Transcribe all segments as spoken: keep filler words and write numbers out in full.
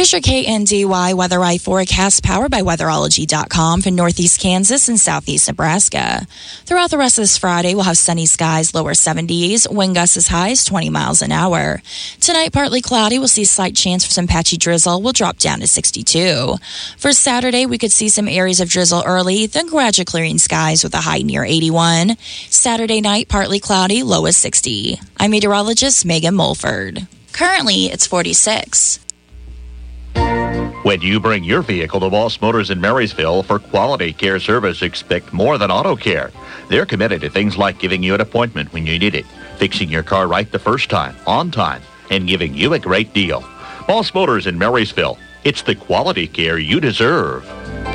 Here's your K N D Y Weather Eye forecast powered by weatherology dot com for northeast Kansas and southeast Nebraska. Throughout the rest of this Friday, we'll have sunny skies, lower seventies, wind gusts as high as twenty miles an hour. Tonight, partly cloudy. We'll see a slight chance for some patchy drizzle. We'll drop down to sixty-two. For Saturday, we could see some areas of drizzle early, then gradual clearing skies with a high near eighty-one. Saturday night, partly cloudy, low as sixty. I'm meteorologist Megan Mulford. Currently, it's forty-six. When you bring your vehicle to Moss Motors in Marysville for quality care service, expect more than auto care. They're committed to things like giving you an appointment when you need it, fixing your car right the first time, on time, and giving you a great deal. Moss Motors in Marysville. It's the quality care you deserve.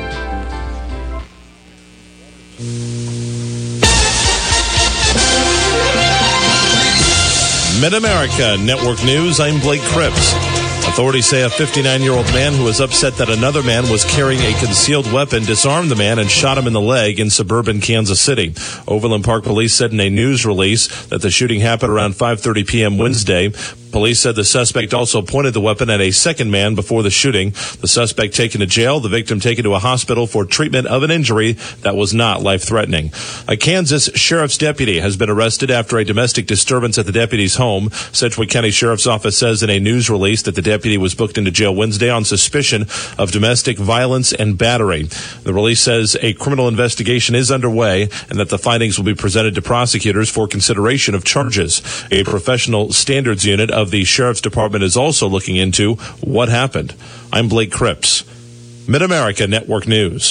Mid-America Network News, I'm Blake Cripps. Authorities say a fifty-nine-year-old man who was upset that another man was carrying a concealed weapon disarmed the man and shot him in the leg in suburban Kansas City. Overland Park Police said in a news release that the shooting happened around five thirty p.m. Wednesday. Police said the suspect also pointed the weapon at a second man before the shooting. The suspect taken to jail, the victim taken to a hospital for treatment of an injury that was not life-threatening. A Kansas sheriff's deputy has been arrested after a domestic disturbance at the deputy's home. Sedgwick County Sheriff's Office says in a news release that the deputy was booked into jail Wednesday on suspicion of domestic violence and battery. The release says a criminal investigation is underway and that the findings will be presented to prosecutors for consideration of charges. A professional standards unit of the Sheriff's Department is also looking into what happened. I'm Blake Cripps, Mid-America Network News.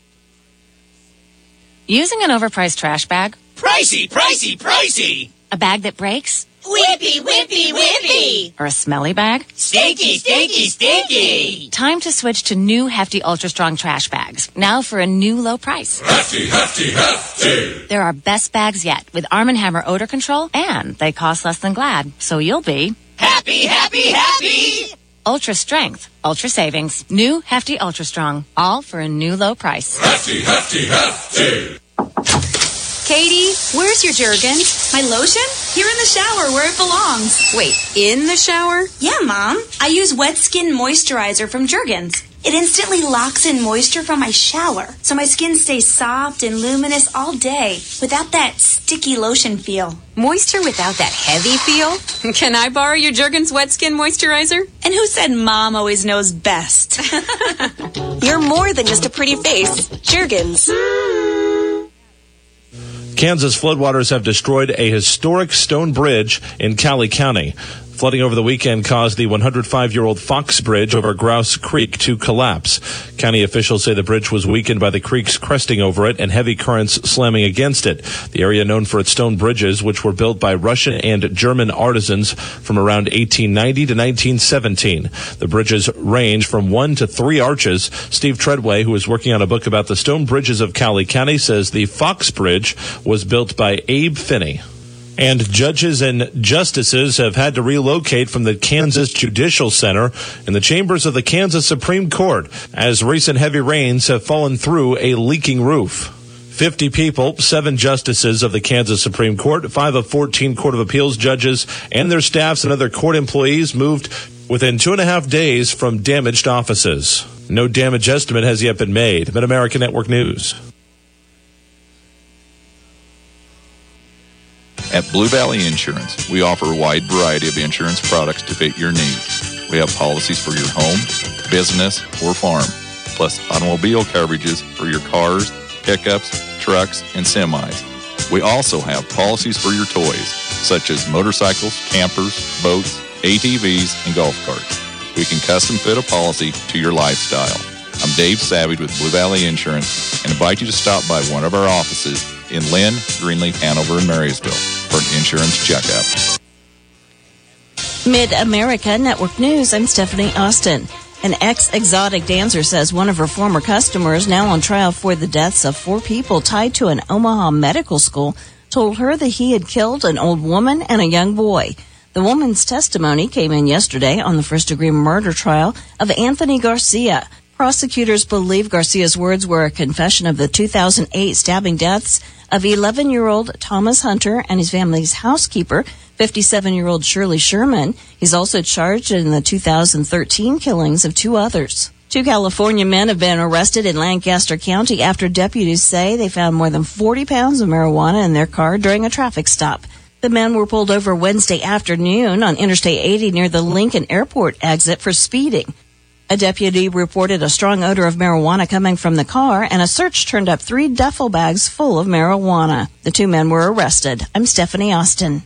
Using an overpriced trash bag? Pricey, pricey, pricey! A bag that breaks? Whippy, whippy, whippy! Or a smelly bag? Stinky, stinky, stinky! Time to switch to new Hefty Ultra Strong trash bags. Now for a new low price. Hefty, Hefty, Hefty! They're our best bags yet with Arm and Hammer odor control, and they cost less than Glad, so you'll be happy, happy, happy! Ultra strength, ultra savings, new Hefty Ultra Strong, all for a new low price. Hefty, Hefty, Hefty! Katie, where's your Jergens? My lotion? Here in the shower where it belongs. Wait, in the shower? Yeah, Mom. I use Wet Skin Moisturizer from Jergens. It instantly locks in moisture from my shower, so my skin stays soft and luminous all day without that sticky lotion feel. Moisture without that heavy feel? Can I borrow your Jergens Wet Skin Moisturizer? And who said Mom always knows best? You're more than just a pretty face. Jergens. Kansas floodwaters have destroyed a historic stone bridge in Cowley County. Flooding over the weekend caused the one hundred five-year-old Fox Bridge over Grouse Creek to collapse. County officials say the bridge was weakened by the creeks cresting over it and heavy currents slamming against it. The area known for its stone bridges, which were built by Russian and German artisans from around eighteen ninety to nineteen seventeen. The bridges range from one to three arches. Steve Treadway, who is working on a book about the stone bridges of Cowley County, says the Fox Bridge was built by Abe Finney. And judges and justices have had to relocate from the Kansas Judicial Center in the chambers of the Kansas Supreme Court as recent heavy rains have fallen through a leaking roof. fifty people, seven justices of the Kansas Supreme Court, five of fourteen Court of Appeals judges, and their staffs and other court employees moved within two and a half days from damaged offices. No damage estimate has yet been made. Mid-America Network News. At Blue Valley Insurance, we offer a wide variety of insurance products to fit your needs. We have policies for your home, business, or farm, plus automobile coverages for your cars, pickups, trucks, and semis. We also have policies for your toys, such as motorcycles, campers, boats, A T Vs, and golf carts. We can custom fit a policy to your lifestyle. I'm Dave Savage with Blue Valley Insurance and invite you to stop by one of our offices in Lynn, Greenleaf, Hanover, and Marysville for an insurance checkup. Mid-America Network News, I'm Stephanie Austin. An ex-exotic dancer says one of her former customers, now on trial for the deaths of four people tied to an Omaha medical school, told her that he had killed an old woman and a young boy. The woman's testimony came in yesterday on the first-degree murder trial of Anthony Garcia. Prosecutors believe Garcia's words were a confession of the two thousand eight stabbing deaths of eleven-year-old Thomas Hunter and his family's housekeeper, fifty-seven-year-old Shirley Sherman. He's also charged in the two thousand thirteen killings of two others. Two California men have been arrested in Lancaster County after deputies say they found more than forty pounds of marijuana in their car during a traffic stop. The men were pulled over Wednesday afternoon on Interstate eighty near the Lincoln Airport exit for speeding. A deputy reported a strong odor of marijuana coming from the car, and a search turned up three duffel bags full of marijuana. The two men were arrested. I'm Stephanie Austin.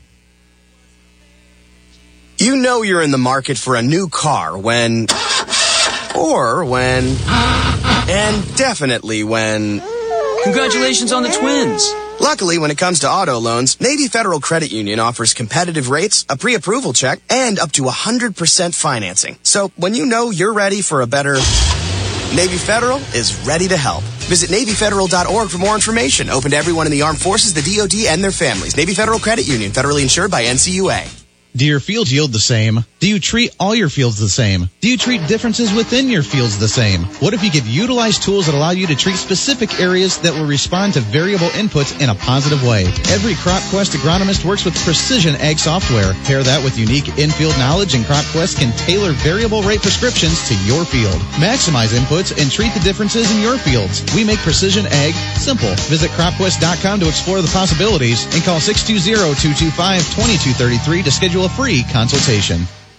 You know you're in the market for a new car when... Or when... And definitely when... Congratulations on the twins! Luckily, when it comes to auto loans, Navy Federal Credit Union offers competitive rates, a pre-approval check, and up to one hundred percent financing. So when you know you're ready for a better... Navy Federal is ready to help. Visit Navy Federal dot org for more information. Open to everyone in the armed forces, the D O D, and their families. Navy Federal Credit Union, federally insured by N C U A. Do your fields yield the same? Do you treat all your fields the same? Do you treat differences within your fields the same? What if you could utilize tools that allow you to treat specific areas that will respond to variable inputs in a positive way? Every CropQuest agronomist works with precision ag software. Pair that with unique in-field knowledge, and CropQuest can tailor variable rate prescriptions to your field. Maximize inputs and treat the differences in your fields. We make precision ag simple. Visit crop quest dot com to explore the possibilities and call six two zero, two two five, two two three three to schedule a free consultation.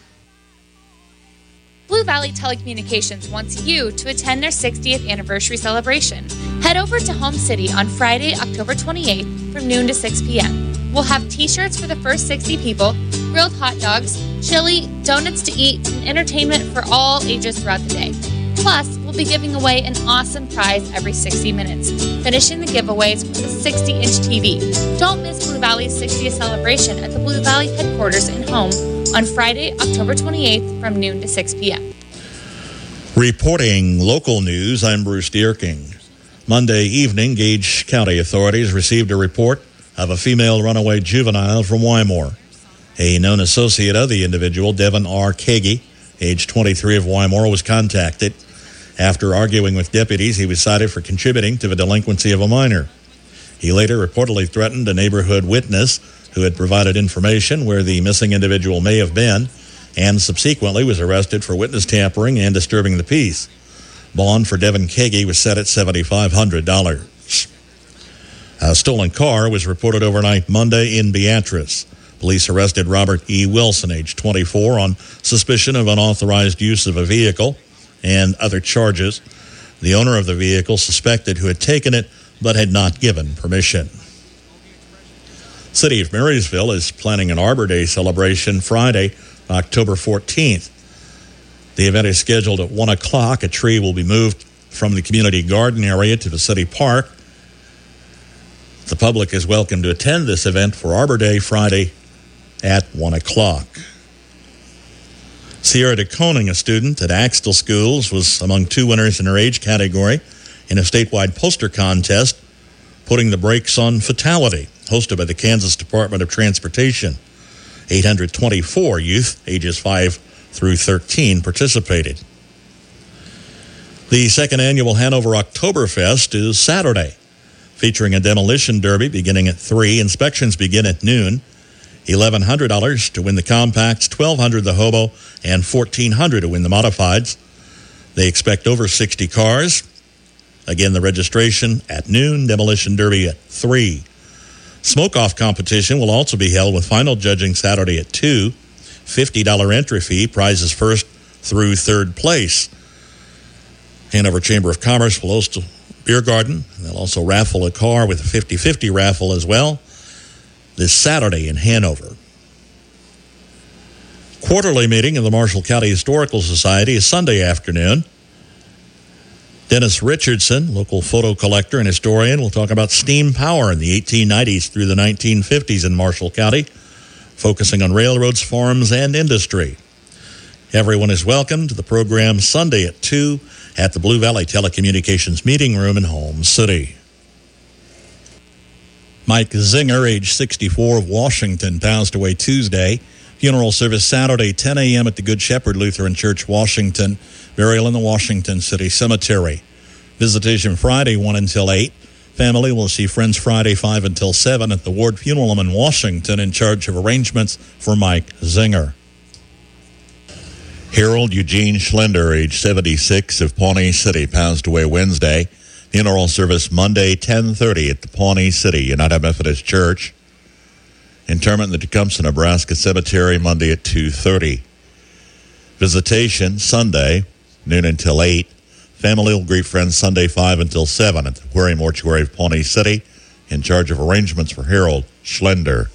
Blue Valley Telecommunications wants you to attend their sixtieth anniversary celebration. Head over to Home City on Friday, October twenty-eighth from noon to six p.m. We'll have t-shirts for the first sixty people, grilled hot dogs, chili, donuts to eat, and entertainment for all ages throughout the day. Plus, we'll be giving away an awesome prize every sixty minutes, finishing the giveaways with a sixty-inch T V. Don't miss Blue Valley's sixtieth celebration at the Blue Valley headquarters in Home on Friday, October twenty-eighth from noon to six p.m. Reporting local news, I'm Bruce Dierking. Monday evening, Gage County authorities received a report of a female runaway juvenile from Wymore. A known associate of the individual, Devin R. Kagi, age twenty-three, of Wymore, was contacted. After arguing with deputies, he was cited for contributing to the delinquency of a minor. He later reportedly threatened a neighborhood witness who had provided information where the missing individual may have been, and subsequently was arrested for witness tampering and disturbing the peace. Bond for Devin Kagi was set at seven thousand five hundred dollars. A stolen car was reported overnight Monday in Beatrice. Police arrested Robert E. Wilson, age twenty-four, on suspicion of unauthorized use of a vehicle and other charges. The owner of the vehicle suspected who had taken it but had not given permission. City of Marysville is planning an Arbor Day celebration Friday, October fourteenth. The event is scheduled at one o'clock. A tree will be moved from the community garden area to the city park. The public is welcome to attend this event for Arbor Day Friday at one o'clock. Sierra DeConing, a student at Axtell Schools, was among two winners in her age category in a statewide poster contest, putting the brakes on fatality, hosted by the Kansas Department of Transportation. eight hundred twenty-four youth, ages five through thirteen, participated. The second annual Hanover Oktoberfest is Saturday, featuring a demolition derby beginning at three. Inspections begin at noon. eleven hundred dollars to win the compacts, twelve hundred dollars the hobo, and fourteen hundred dollars to win the modifieds. They expect over sixty cars. Again, the registration at noon, demolition derby at three. Smoke-off competition will also be held with final judging Saturday at two. fifty dollars entry fee, prizes first through third place. Hanover Chamber of Commerce will host a beer garden. They'll also raffle a car with a fifty-fifty raffle as well this Saturday in Hanover. Quarterly meeting of the Marshall County Historical Society is Sunday afternoon. Dennis Richardson, local photo collector and historian, will talk about steam power in the eighteen nineties through the nineteen fifties in Marshall County, focusing on railroads, farms, and industry. Everyone is welcome to the program Sunday at two at the Blue Valley Telecommunications Meeting Room in Holmes City. Mike Zinger, age sixty-four, of Washington, passed away Tuesday. Funeral service Saturday, ten a.m. at the Good Shepherd Lutheran Church, Washington. Burial in the Washington City Cemetery. Visitation Friday, one until eight. Family will see friends Friday five until seven at the Ward Funeral Home in Washington, in charge of arrangements for Mike Zinger. Harold Eugene Schlender, age seventy-six, of Pawnee City, passed away Wednesday. Funeral service Monday, ten thirty at the Pawnee City United Methodist Church. Interment in the Tecumseh, Nebraska Cemetery Monday at two thirty. Visitation Sunday, noon until eight. Family will greet friends Sunday five until seven at the Quarry Mortuary of Pawnee City, in charge of arrangements for Harold Schlender.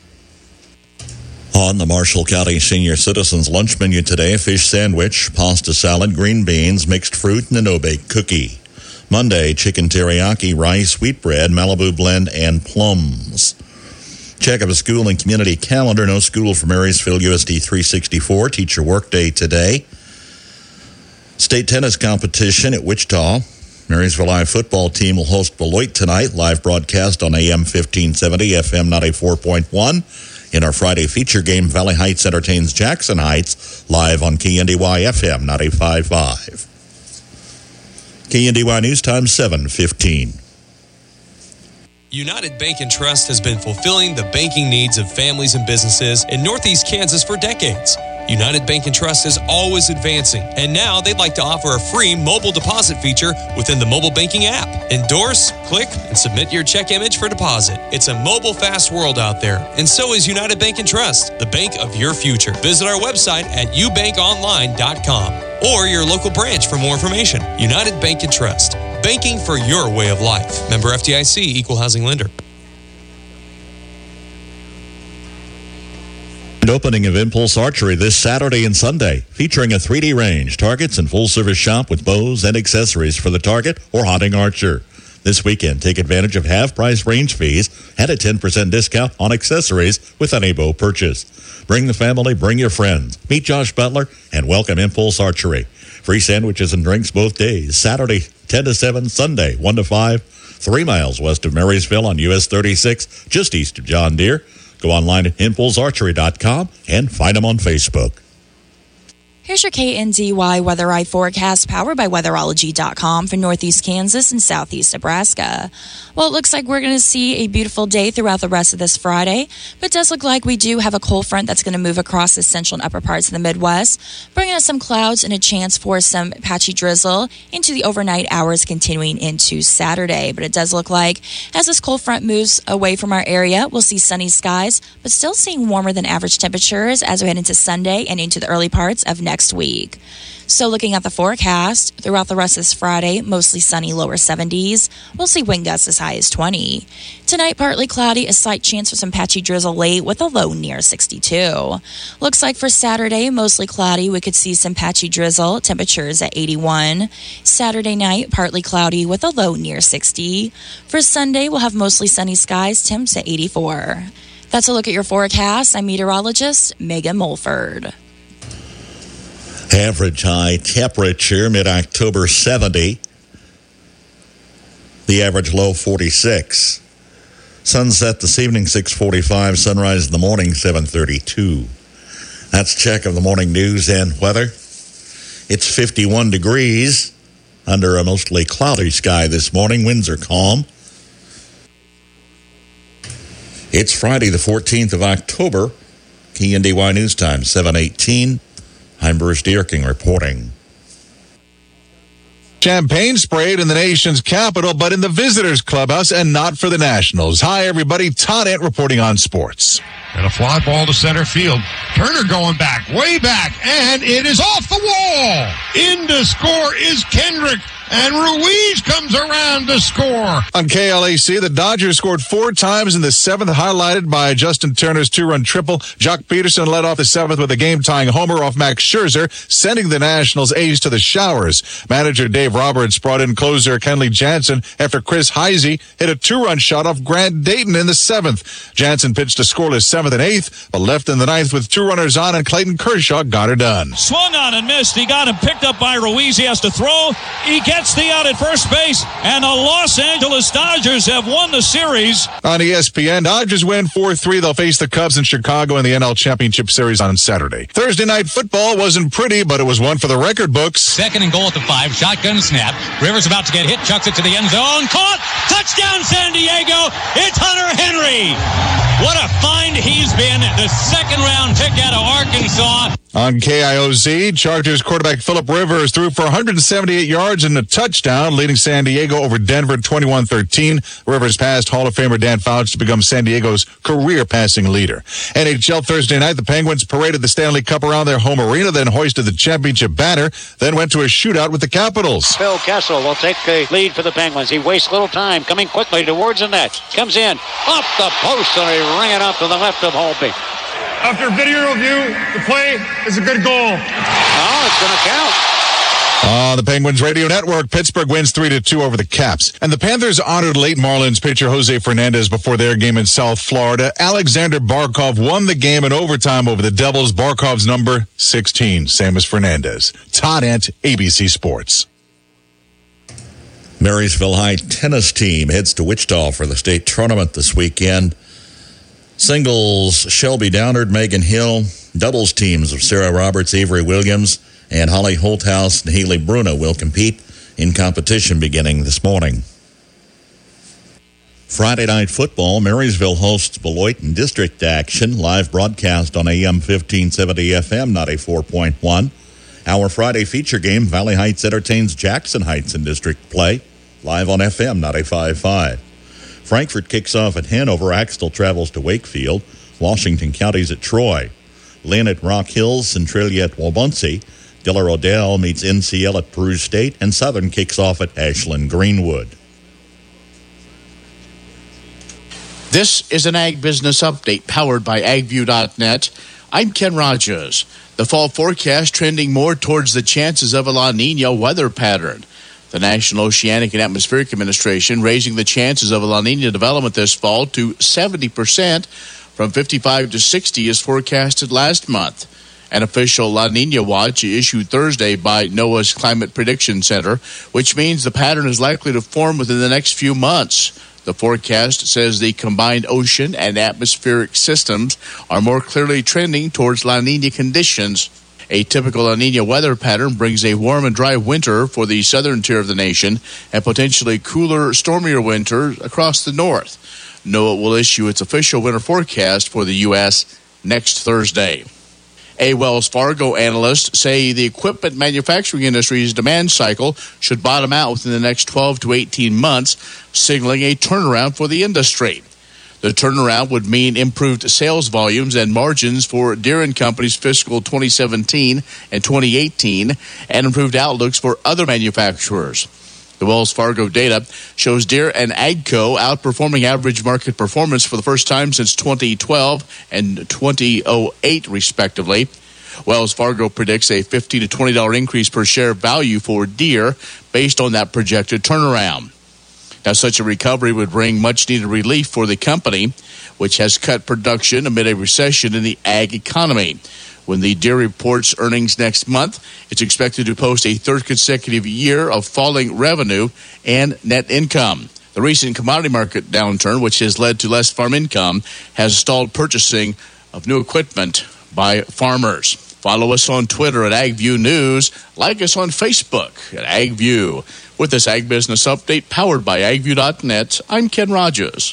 On the Marshall County Senior Citizens lunch menu today, fish sandwich, pasta salad, green beans, mixed fruit, and a no-bake cookie. Monday, chicken teriyaki, rice, wheat bread, Malibu blend, and plums. Check of a school and community calendar. No school for Marysville U S D three sixty-four. Teacher workday today. State tennis competition at Wichita. Marysville Live football team will host Beloit tonight. Live broadcast on A M fifteen seventy, F M ninety-four point one. In our Friday feature game, Valley Heights entertains Jackson Heights, live on K N D Y F M ninety-five point five. K N D Y News Time, seven fifteen. United Bank and Trust has been fulfilling the banking needs of families and businesses in Northeast Kansas for decades. United Bank and Trust is always advancing, and now they'd like to offer a free mobile deposit feature within the mobile banking app. Endorse, click, and submit your check image for deposit. It's a mobile fast world out there, and so is United Bank and Trust, the bank of your future. Visit our website at u bank online dot com or your local branch for more information. United Bank and Trust, banking for your way of life. Member F D I C, Equal Housing Lender. Opening of Impulse Archery this Saturday and Sunday, featuring a three D range, targets, and full-service shop with bows and accessories for the target or hunting archer. This weekend, take advantage of half-price range fees and a ten percent discount on accessories with any bow purchase. Bring the family, bring your friends. Meet Josh Butler and welcome Impulse Archery. Free sandwiches and drinks both days. Saturday, ten to seven, Sunday, one to five, three miles west of Marysville on U S thirty-six, just east of John Deere. Go online at impulse archery dot com and find them on Facebook. Here's your K N D Y Weather Eye forecast, powered by weatherology dot com for Northeast Kansas and Southeast Nebraska. Well, it looks like we're going to see a beautiful day throughout the rest of this Friday, but it does look like we do have a cold front that's going to move across the central and upper parts of the Midwest, bringing us some clouds and a chance for some patchy drizzle into the overnight hours continuing into Saturday. But it does look like as this cold front moves away from our area, we'll see sunny skies, but still seeing warmer than average temperatures as we head into Sunday and into the early parts of next week. So looking at the forecast, throughout the rest of this Friday, mostly sunny, lower seventies. We'll see wind gusts as high as twenty. Tonight, partly cloudy, a slight chance for some patchy drizzle late with a low near sixty-two. Looks like for Saturday, mostly cloudy. We could see some patchy drizzle, temperatures at eighty-one. Saturday night, partly cloudy with a low near sixty. For Sunday, we'll have mostly sunny skies, temps at eighty-four. That's a look at your forecast. I'm meteorologist Megan Mulford. Average high temperature mid-October seventy. The average low forty-six. Sunset this evening six forty-five. Sunrise in the morning seven thirty-two. That's check of the morning news and weather. It's fifty-one degrees under a mostly cloudy sky this morning. Winds are calm. It's Friday the fourteenth of October. K N D Y News Time seven eighteen. I'm Bruce Dierking reporting. Champagne sprayed in the nation's capital, but in the visitors' clubhouse and not for the Nationals. Hi, everybody. Todd Ant reporting on sports. And a fly ball to center field. Turner going back, way back, and it is off the wall. In to score is Kendrick, and Ruiz comes around to score. On K L A C, the Dodgers scored four times in the seventh, highlighted by Justin Turner's two-run triple. Jock Peterson led off the seventh with a game-tying homer off Max Scherzer, sending the Nationals' ace to the showers. Manager Dave Roberts brought in closer Kenley Jansen after Chris Heisey hit a two-run shot off Grant Dayton in the seventh. Jansen pitched a scoreless seventh seventh and eighth, but left in the ninth with two runners on, and Clayton Kershaw got her done. Swung on and missed. He got him picked up by Ruiz. He has to throw. He gets the out at first base, and the Los Angeles Dodgers have won the series. On E S P N, Dodgers win four three. They'll face the Cubs in Chicago in the N L Championship Series on Saturday. Thursday night football wasn't pretty, but it was one for the record books. Second and goal at the five. Shotgun snap. Rivers about to get hit. Chucks it to the end zone. Caught. Touchdown San Diego. It's Hunter Henry. What a find he's been. The second round pick out of Arkansas. On K I O Z, Chargers quarterback Phillip Rivers threw for one hundred seventy-eight yards and a touchdown, leading San Diego over Denver twenty-one thirteen. Rivers passed Hall of Famer Dan Fouts to become San Diego's career passing leader. N H L Thursday night, the Penguins paraded the Stanley Cup around their home arena, then hoisted the championship banner, then went to a shootout with the Capitals. Phil Kessel will take the lead for the Penguins. He wastes little time, coming quickly towards the net. Comes in, off the post, and he ran it up to the left of Holtby. After video review, the play is a good goal. Oh, it's going to count. On the Penguins Radio Network, Pittsburgh wins three to two over the Caps. And the Panthers honored late Marlins pitcher Jose Fernandez before their game in South Florida. Alexander Barkov won the game in overtime over the Devils. Barkov's number sixteen, same as Fernandez. Todd Ent, A B C Sports. Marysville High tennis team heads to Wichita for the state tournament this weekend. Singles, Shelby Downard, Megan Hill. Doubles teams of Sarah Roberts, Avery Williams, and Holly Holthouse and Haley Bruno will compete in competition beginning this morning. Friday night football, Marysville hosts Beloit in district action. Live broadcast on A M fifteen seventy F M ninety-four point one. Our Friday feature game, Valley Heights entertains Jackson Heights in district play. Live on F M ninety-five point five. Frankfort kicks off at Hanover. Axtell travels to Wakefield. Washington County's at Troy. Lynn at Rock Hills. Centralia at Wabaunsee. Diller Odell meets N C L at Peru State. And Southern kicks off at Ashland Greenwood. This is an Ag Business Update powered by ag view dot net. I'm Ken Rogers. The fall forecast trending more towards the chances of a La Nina weather pattern. The National Oceanic and Atmospheric Administration raising the chances of a La Nina development this fall to seventy percent from fifty-five to sixty as forecasted last month. An official La Nina watch issued Thursday by NOAA's Climate Prediction Center, which means the pattern is likely to form within the next few months. The forecast says the combined ocean and atmospheric systems are more clearly trending towards La Nina conditions. A typical La Nina weather pattern brings a warm and dry winter for the southern tier of the nation and potentially cooler, stormier winter across the north. NOAA will issue its official winter forecast for the U S next Thursday. A Wells Fargo analyst say the equipment manufacturing industry's demand cycle should bottom out within the next twelve to eighteen months, signaling a turnaround for the industry. The turnaround would mean improved sales volumes and margins for Deere and Company's fiscal twenty seventeen and twenty eighteen, and improved outlooks for other manufacturers. The Wells Fargo data shows Deere and AGCO outperforming average market performance for the first time since twenty twelve and twenty oh eight, respectively. Wells Fargo predicts a fifteen to twenty dollars increase per share value for Deere based on that projected turnaround. Now, such a recovery would bring much-needed relief for the company, which has cut production amid a recession in the ag economy. When the Deere reports earnings next month, it's expected to post a third consecutive year of falling revenue and net income. The recent commodity market downturn, which has led to less farm income, has stalled purchasing of new equipment by farmers. Follow us on Twitter at AgView News. Like us on Facebook at AgView. With this Ag Business Update powered by ag view dot net, I'm Ken Rogers.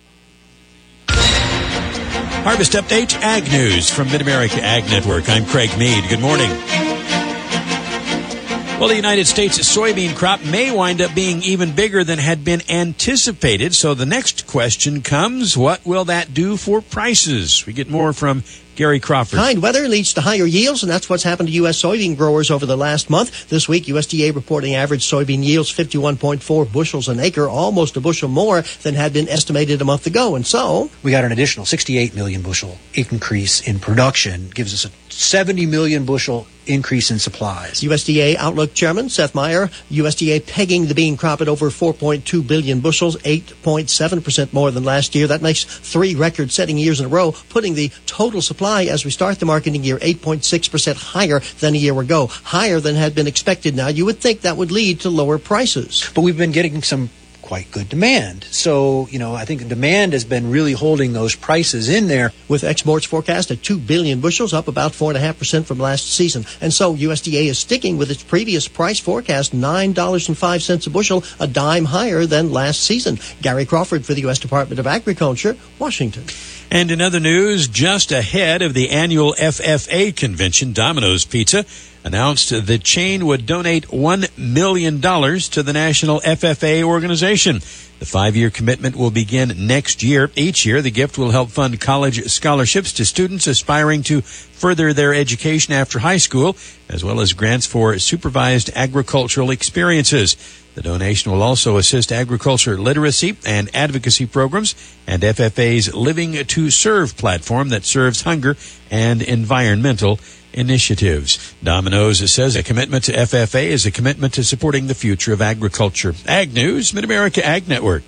Harvest Update, Ag News from Mid-America Ag Network. I'm Craig Mead. Good morning. Well, the United States soybean crop may wind up being even bigger than had been anticipated. So the next question comes, what will that do for prices? We get more from Gary Crawford. Kind weather leads to higher yields, and that's what's happened to U S soybean growers over the last month. This week, U S D A reporting average soybean yields fifty-one point four bushels an acre, almost a bushel more than had been estimated a month ago. And so we got an additional sixty-eight million bushel increase in production, gives us a seventy million bushel increase in supplies. U S D A Outlook Chairman Seth Meyer, U S D A pegging the bean crop at over four point two billion bushels, eight point seven percent more than last year. That makes three record-setting years in a row, putting the total supply as we start the marketing year eight point six percent higher than a year ago, higher than had been expected. Now, you would think that would lead to lower prices. But we've been getting some quite good demand. So, you know, I think the demand has been really holding those prices in there. With exports forecast at two billion bushels, up about four point five percent from last season. And so U S D A is sticking with its previous price forecast, nine dollars and five cents a bushel, a dime higher than last season. Gary Crawford for the U S Department of Agriculture, Washington. And in other news, just ahead of the annual F F A convention, Domino's Pizza announced the chain would donate one million dollars to the National F F A organization. The five-year commitment will begin next year. Each year, the gift will help fund college scholarships to students aspiring to further their education after high school, as well as grants for supervised agricultural experiences. The donation will also assist agriculture literacy and advocacy programs and F F A's Living to Serve platform that serves hunger and environmental initiatives. Domino's says a commitment to F F A is a commitment to supporting the future of agriculture. Ag News, Mid-America Ag Network.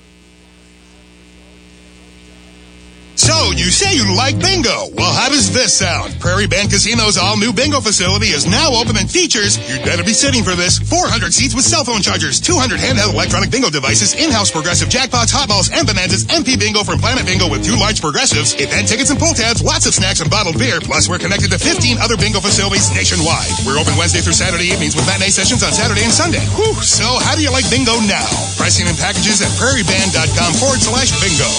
So, you say you like bingo. Well, how does this sound? Prairie Band Casino's all-new bingo facility is now open and features, you'd better be sitting for this, four hundred seats with cell phone chargers, two hundred handheld electronic bingo devices, in-house progressive jackpots, hot balls, and bonanzas, M P Bingo from Planet Bingo with two large progressives, event tickets and pull tabs, lots of snacks and bottled beer, plus we're connected to fifteen other bingo facilities nationwide. We're open Wednesday through Saturday evenings with matinee sessions on Saturday and Sunday. Whew, so how do you like bingo now? Pricing and packages at prairieband.com forward slash bingo.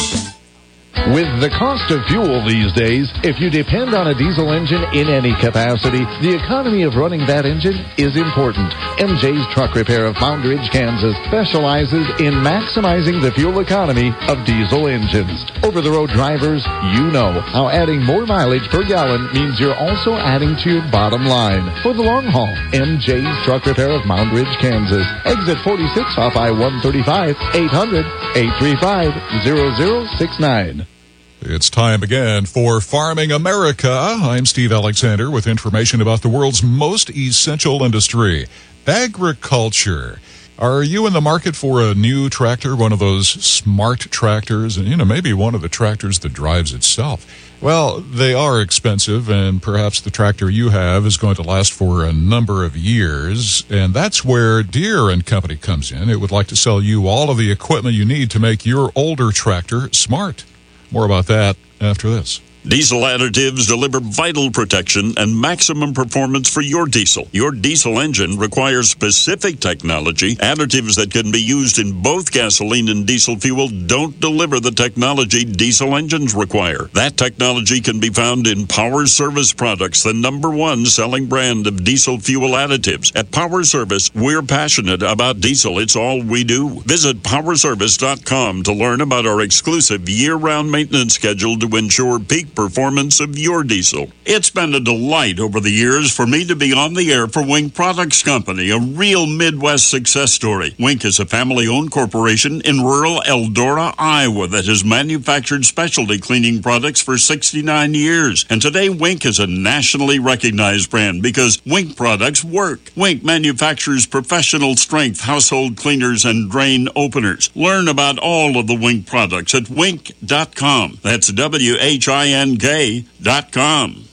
With the cost of fuel these days, if you depend on a diesel engine in any capacity, the economy of running that engine is important. M J's Truck Repair of Mound Ridge, Kansas specializes in maximizing the fuel economy of diesel engines. Over-the-road drivers, you know how adding more mileage per gallon means you're also adding to your bottom line. For the long haul, M J's Truck Repair of Mound Ridge, Kansas. Exit forty-six off I one thirty-five, eight hundred, eight three five, zero zero six nine. It's time again for Farming America. I'm Steve Alexander with information about the world's most essential industry, agriculture. Are you in the market for a new tractor, one of those smart tractors, and, you know, maybe one of the tractors that drives itself? Well, they are expensive, and perhaps the tractor you have is going to last for a number of years, and that's where Deere and Company comes in. It would like to sell you all of the equipment you need to make your older tractor smart. More about that after this. Diesel Additives deliver vital protection and maximum performance for your diesel. Your diesel engine requires specific technology. Additives that can be used in both gasoline and diesel fuel don't deliver the technology diesel engines require. That technology can be found in Power Service Products, the number one selling brand of diesel fuel additives. At Power Service, we're passionate about diesel. It's all we do. Visit power service dot com to learn about our exclusive year-round maintenance schedule to ensure peak performance of your diesel. It's been a delight over the years for me to be on the air for Wink Products Company, a real Midwest success story. Wink is a family-owned corporation in rural Eldora, Iowa that has manufactured specialty cleaning products for sixty-nine years. And today, Wink is a nationally recognized brand because Wink products work. Wink manufactures professional strength household cleaners and drain openers. Learn about all of the Wink products at wink dot com. That's W H I N K dot com.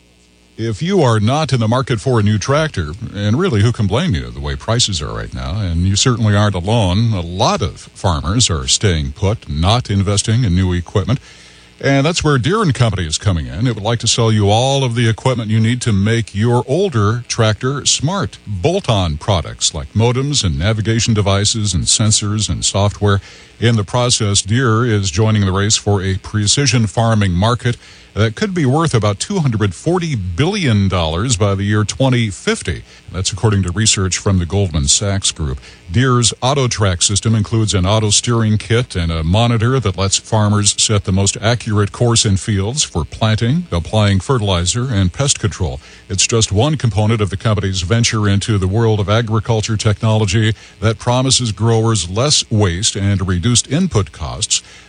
If you are not in the market for a new tractor, and really who can blame you the way prices are right now, and you certainly aren't alone, a lot of farmers are staying put, not investing in new equipment. And that's where Deere and Company is coming in. It would like to sell you all of the equipment you need to make your older tractor smart. Bolt-on products like modems and navigation devices and sensors and software. In the process, Deere is joining the race for a precision farming market that could be worth about two hundred forty billion dollars by the year twenty fifty. That's according to research from the Goldman Sachs Group. Deere's AutoTrack system includes an auto steering kit and a monitor that lets farmers set the most accurate course in fields for planting, applying fertilizer, and pest control. It's just one component of the company's venture into the world of agriculture technology that promises growers less waste and reduced input costs.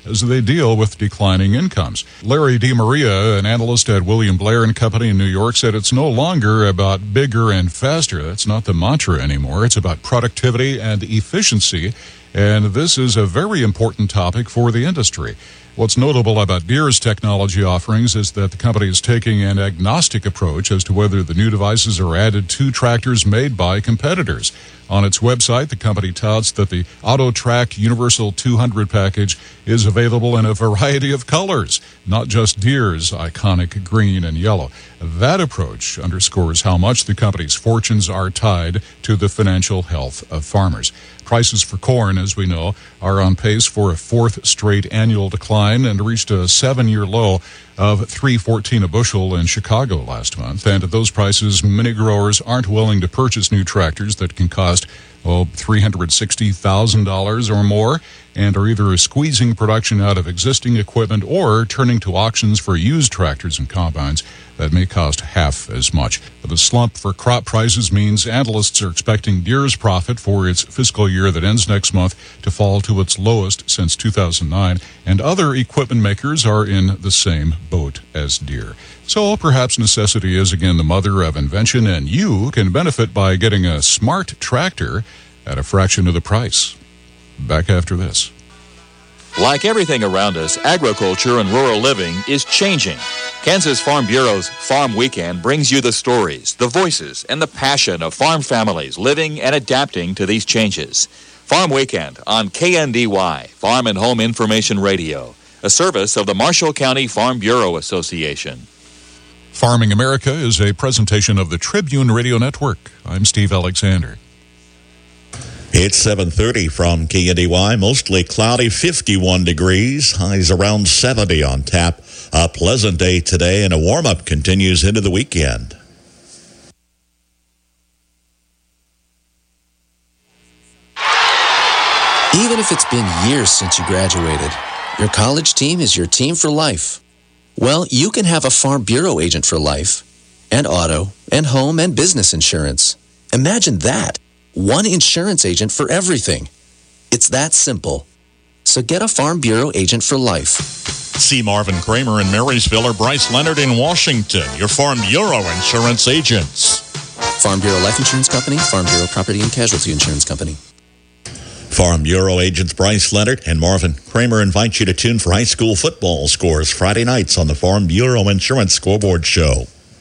as they deal with declining incomes. Larry DeMaria, an analyst at William Blair and Company in New York, said it's no longer about bigger and faster. That's not the mantra anymore. It's about productivity and efficiency, and this is a very important topic for the industry. What's notable about Deere's technology offerings is that the company is taking an agnostic approach as to whether the new devices are added to tractors made by competitors. On its website, the company touts that the AutoTrack Universal two hundred package is available in a variety of colors, not just Deere's iconic green and yellow. That approach underscores how much the company's fortunes are tied to the financial health of farmers. Prices for corn, as we know, are on pace for a fourth straight annual decline and reached a seven-year low of three fourteen a bushel in Chicago last month. And at those prices, many growers aren't willing to purchase new tractors that can cost oh, three hundred sixty thousand dollars or more, and are either squeezing production out of existing equipment or turning to auctions for used tractors and combines that may cost half as much. The slump for crop prices means analysts are expecting Deere's profit for its fiscal year that ends next month to fall to its lowest since two thousand nine, and other equipment makers are in the same boat as Deere. So perhaps necessity is again the mother of invention, and you can benefit by getting a smart tractor at a fraction of the price. Back after this. Like everything around us, agriculture and rural living is changing. Kansas Farm Bureau's Farm Weekend brings you the stories, the voices, and the passion of farm families living and adapting to these changes. Farm Weekend on K N D Y, Farm and Home Information Radio, a service of the Marshall County Farm Bureau Association. Farming America is a presentation of the Tribune Radio Network. I'm Steve Alexander. It's seven thirty from K N D Y. Mostly cloudy, fifty-one degrees. Highs around seventy on tap. A pleasant day today, and a warm-up continues into the weekend. Even if it's been years since you graduated, your college team is your team for life. Well, you can have a Farm Bureau agent for life, and auto, and home, and business insurance. Imagine that. One insurance agent for everything. It's that simple. So get a Farm Bureau agent for life. See Marvin Kramer in Marysville or Bryce Leonard in Washington, your Farm Bureau insurance agents. Farm Bureau Life Insurance Company, Farm Bureau Property and Casualty Insurance Company. Farm Bureau agents Bryce Leonard and Marvin Kramer invite you to tune for high school football scores Friday nights on the Farm Bureau Insurance Scoreboard Show.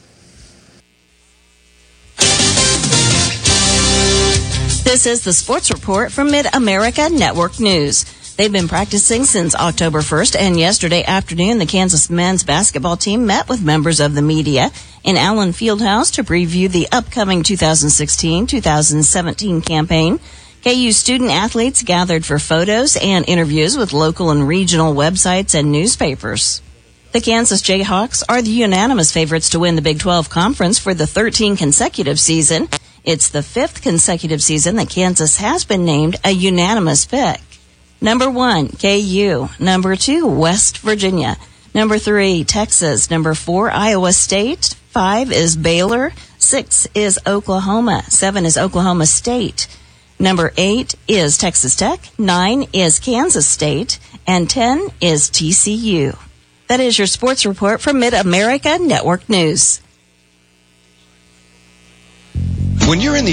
This is the Sports Report from Mid-America Network News. They've been practicing since October first, and yesterday afternoon, the Kansas men's basketball team met with members of the media in Allen Fieldhouse to preview the upcoming two thousand sixteen two thousand seventeen campaign. K U student athletes gathered for photos and interviews with local and regional websites and newspapers. The Kansas Jayhawks are the unanimous favorites to win the Big twelve Conference for the thirteenth consecutive season. It's the fifth consecutive season that Kansas has been named a unanimous pick. Number one, K U. Number two, West Virginia. Number three, Texas. Number four, Iowa State. Five is Baylor. Six is Oklahoma. Seven is Oklahoma State. Number eight is Texas Tech. Nine is Kansas State. And ten is T C U. That is your sports report from Mid-America Network News. When you're in the